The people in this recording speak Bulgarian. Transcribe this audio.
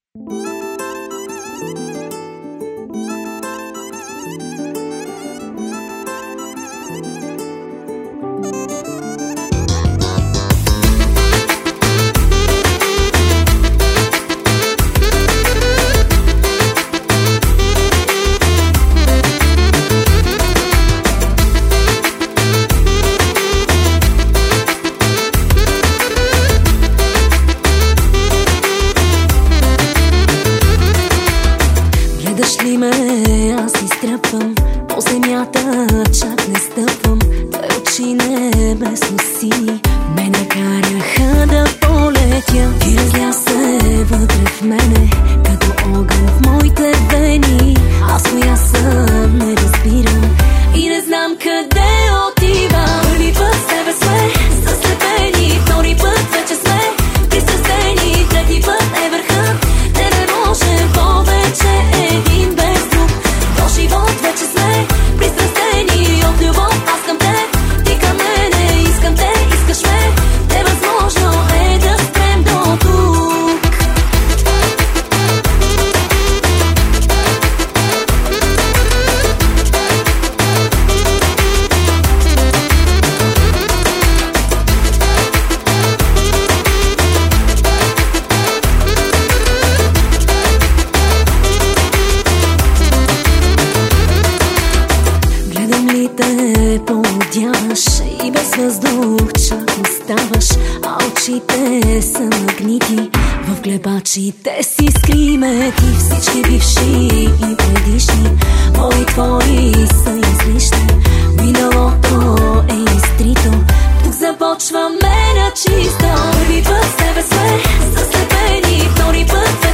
Гледаш ли ме, аз изтръпвам по земята, чак не стъпвам. Твои очи небесно сини ме накараха да полетя. Ти разля се вътре в мене, като огън в моите вени. Аз коя съм, не разбирам и не знам къде отивам. Първи път с тебе сме заслепени, втори път вече сме пристрастени, трети път е върхът. Не можем повече един без друг. До живот вече сме пристрастени от любов. Аз към те, ти към мене, искам те, искаш ме. Невъзможно е да спрем до тук. Гледам ли те поудяваш и без въздух чак оставаш, а очите са магнити, в глебачите си скримети. Всички бивши и предишни, мои твои са излишни. Миналото е изтрито, тук започваме на чисто. Първи път с тебе сме заслепени, втори път